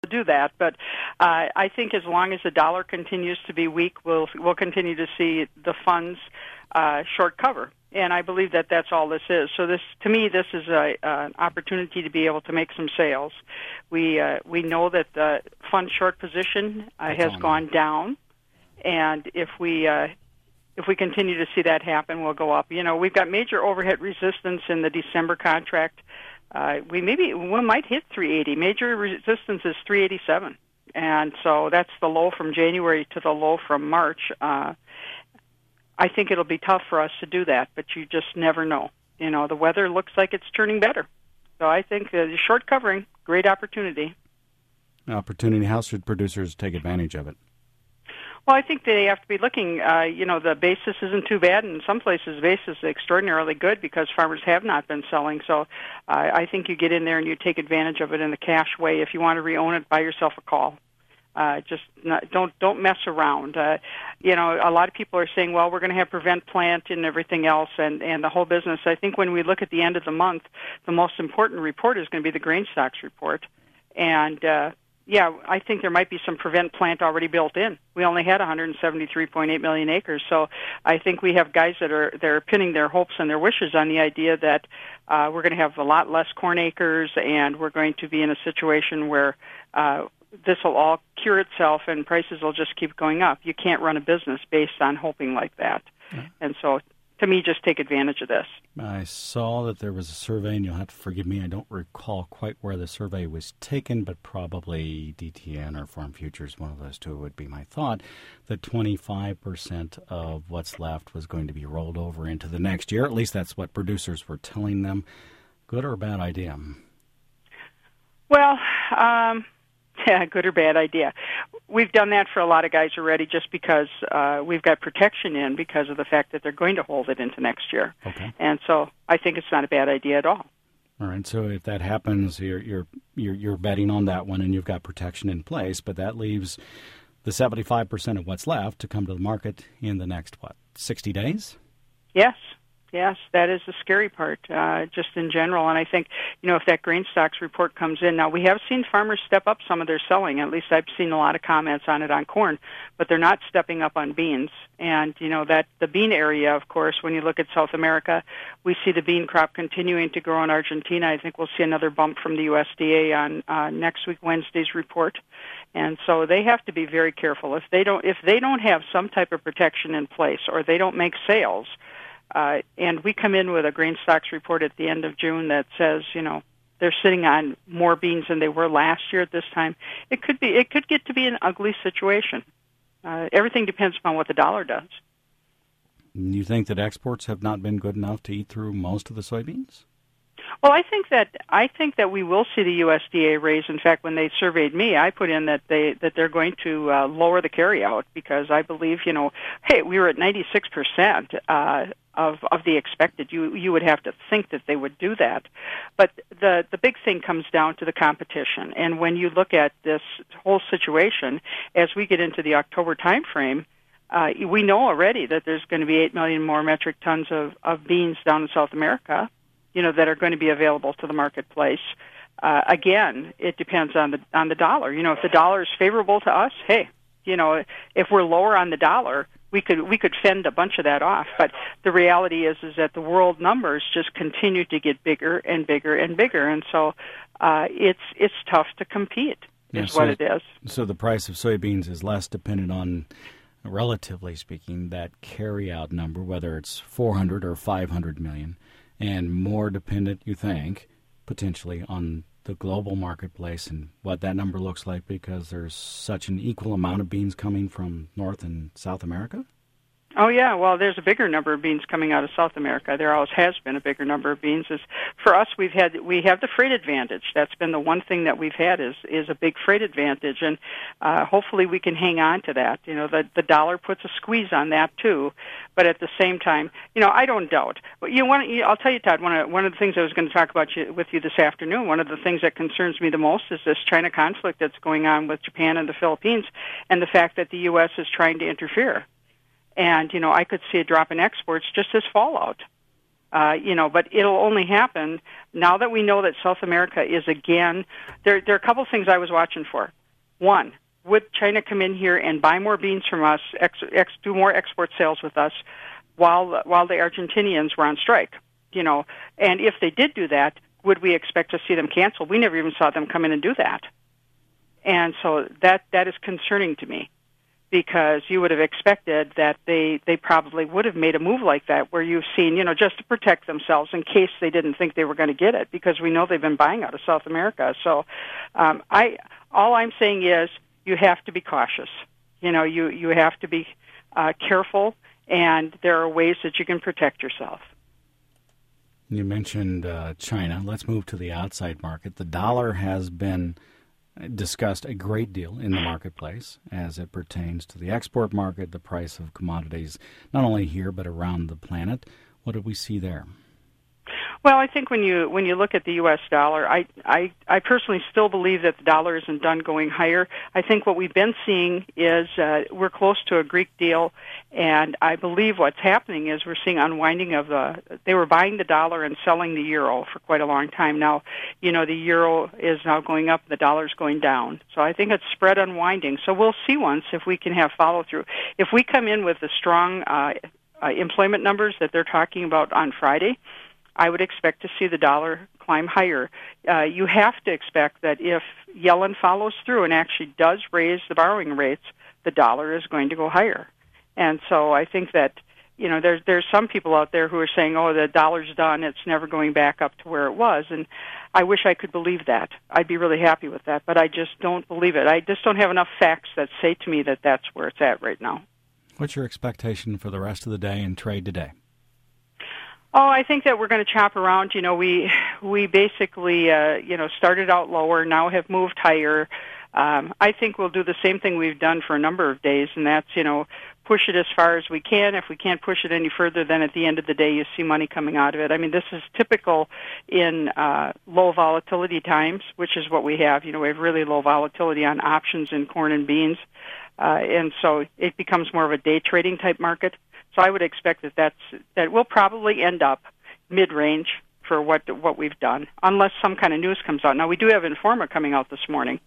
do that. But I think as long as the dollar continues to be weak, we'll continue to see the funds short cover. And I believe that that's all this is. So to me, this is an opportunity to be able to make some sales. We know that the fund short position has gone down, and if we continue to see that happen, we'll go up. We've got major overhead resistance in the December contract. We might hit 380. Major resistance is 387, and so that's the low from January to the low from March. I think it'll be tough for us to do that, but you just never know. The weather looks like it's turning better, so I think the short covering, great opportunity. Opportunity. How should producers take advantage of it? Well, I think they have to be looking, the basis isn't too bad. In some places, the basis is extraordinarily good because farmers have not been selling. So I think you get in there and you take advantage of it in the cash way. If you want to re-own it, buy yourself a call. Don't mess around. A lot of people are saying, well, we're going to have prevent plant and everything else and the whole business. I think when we look at the end of the month, the most important report is going to be the grain stocks report. And I think there might be some prevent plant already built in. We only had 173.8 million acres, so I think we have guys that are pinning their hopes and their wishes on the idea that we're going to have a lot less corn acres, and we're going to be in a situation where this will all cure itself and prices will just keep going up. You can't run a business based on hoping like that. Yeah. And so, to me, just take advantage of this. I saw that there was a survey, and you'll have to forgive me, I don't recall quite where the survey was taken, but probably DTN or Farm Futures, one of those two would be my thought, that 25% of what's left was going to be rolled over into the next year. At least that's what producers were telling them. Good or bad idea? Well, good or bad idea. We've done that for a lot of guys already just because we've got protection in because of the fact that they're going to hold it into next year. Okay. And so I think it's not a bad idea at all. All right. So if that happens, you're betting on that one and you've got protection in place, but that leaves the 75% of what's left to come to the market in the next, 60 days? Yes, that is the scary part, just in general. And I think, if that grain stocks report comes in, now we have seen farmers step up some of their selling. At least I've seen a lot of comments on it on corn, but they're not stepping up on beans. And, that the bean area, of course, when you look at South America, we see the bean crop continuing to grow in Argentina. I think we'll see another bump from the USDA on next week, Wednesday's report. And so they have to be very careful. If they don't have some type of protection in place or they don't make sales, and we come in with a grain stocks report at the end of June that says, they're sitting on more beans than they were last year at this time. It could get to be an ugly situation. Everything depends upon what the dollar does. You think that exports have not been good enough to eat through most of the soybeans? Well, I think that we will see the USDA raise. In fact, when they surveyed me, I put in that they're going to lower the carryout because I believe, hey, we were at 96% of the expected. You would have to think that they would do that. But the big thing comes down to the competition. And when you look at this whole situation, as we get into the October time frame, we know already that there's going to be 8 million more metric tons of beans down in South America, that are going to be available to the marketplace. Again, it depends on the dollar. If the dollar is favorable to us, hey, if we're lower on the dollar, we could fend a bunch of that off. But the reality is that the world numbers just continue to get bigger and bigger and bigger, and so it's tough to compete. What it is. So the price of soybeans is less dependent on, relatively speaking, that carryout number, whether it's 400 or 500 million. And more dependent, you think, potentially on the global marketplace and what that number looks like because there's such an equal amount of beans coming from North and South America? Oh, yeah. Well, there's a bigger number of beans coming out of South America. There always has been a bigger number of beans. For us, we have the freight advantage. That's been the one thing that we've had is a big freight advantage, and hopefully we can hang on to that. The dollar puts a squeeze on that too, but at the same time, I don't doubt. I'll tell you, Todd. One of the things I was going to talk about with you this afternoon. One of the things that concerns me the most is this China conflict that's going on with Japan and the Philippines, and the fact that the U.S. is trying to interfere. And, I could see a drop in exports just as fallout. But it'll only happen now that we know that South America is again, there are a couple things I was watching for. One, would China come in here and buy more beans from us, do more export sales with us while the Argentinians were on strike? And if they did do that, would we expect to see them cancel? We never even saw them come in and do that. And so that is concerning to me, because you would have expected that they probably would have made a move like that, where you've seen, just to protect themselves in case they didn't think they were going to get it, because we know they've been buying out of South America. So all I'm saying is you have to be cautious. You have to be careful, and there are ways that you can protect yourself. You mentioned China. Let's move to the outside market. The dollar has been discussed a great deal in the marketplace as it pertains to the export market, the price of commodities, not only here but around the planet. What do we see there? Well, I think when you look at the U.S. dollar, I personally still believe that the dollar isn't done going higher. I think what we've been seeing is we're close to a Greek deal, and I believe what's happening is we're seeing unwinding of they were buying the dollar and selling the euro for quite a long time. Now, the euro is now going up, the dollar's going down. So I think it's spread unwinding. So we'll see once if we can have follow-through. If we come in with the strong employment numbers that they're talking about on Friday, I would expect to see the dollar climb higher. You have to expect that if Yellen follows through and actually does raise the borrowing rates, the dollar is going to go higher. And so I think that, there's some people out there who are saying, oh, the dollar's done, it's never going back up to where it was. And I wish I could believe that. I'd be really happy with that, but I just don't believe it. I just don't have enough facts that say to me that that's where it's at right now. What's your expectation for the rest of the day and trade today? Oh, I think that we're going to chop around. We basically, started out lower, now have moved higher. I think we'll do the same thing we've done for a number of days, and that's, push it as far as we can. If we can't push it any further, then at the end of the day, you see money coming out of it. I mean, this is typical in low volatility times, which is what we have. We have really low volatility on options in corn and beans, and so it becomes more of a day trading type market. So I would expect that we'll probably end up mid-range for what we've done, unless some kind of news comes out. Now, we do have Informa coming out this morning,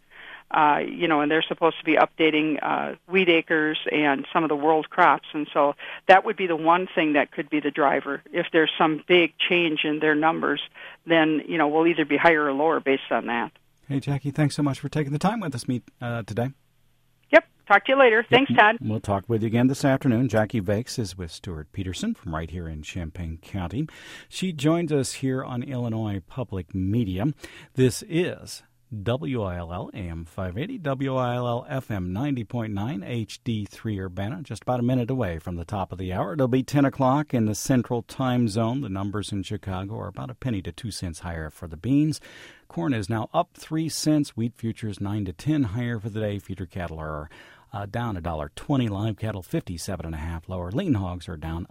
and they're supposed to be updating wheat acres and some of the world crops, and so that would be the one thing that could be the driver. If there's some big change in their numbers, then, we'll either be higher or lower based on that. Hey, Jackie, thanks so much for taking the time with us today. Yep. Talk to you later. Thanks, Todd. We'll talk with you again this afternoon. Jackie Vakes is with Stuart Peterson from right here in Champaign County. She joins us here on Illinois Public Media. This is WILL AM 580, WILL FM 90.9, HD3 Urbana, just about a minute away from the top of the hour. It'll be 10 o'clock in the Central Time Zone. The numbers in Chicago are about a penny to 2 cents higher for the beans. Corn is now up 3 cents. Wheat futures 9 to 10 higher for the day. Feeder cattle are down $1.20. Live cattle 57.5 lower. Lean hogs are down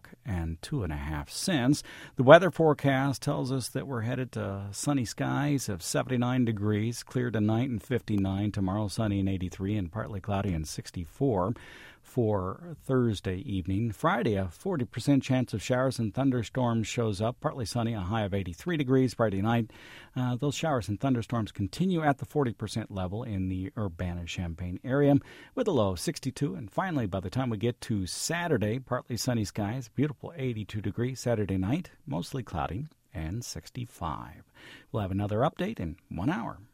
$1.02. The weather forecast tells us that we're headed to sunny skies of 79 degrees, clear tonight and 59. Tomorrow sunny and 83 and partly cloudy and 64 for Thursday evening. Friday, a 40% chance of showers and thunderstorms shows up. Partly sunny, a high of 83 degrees. Friday night, those showers and thunderstorms continue at the 40% level in the Urbana-Champaign area with a low of 62. And finally, by the time we get to Saturday, partly sunny skies, beautiful 82 degrees. Saturday night, mostly cloudy and 65. We'll have another update in 1 hour.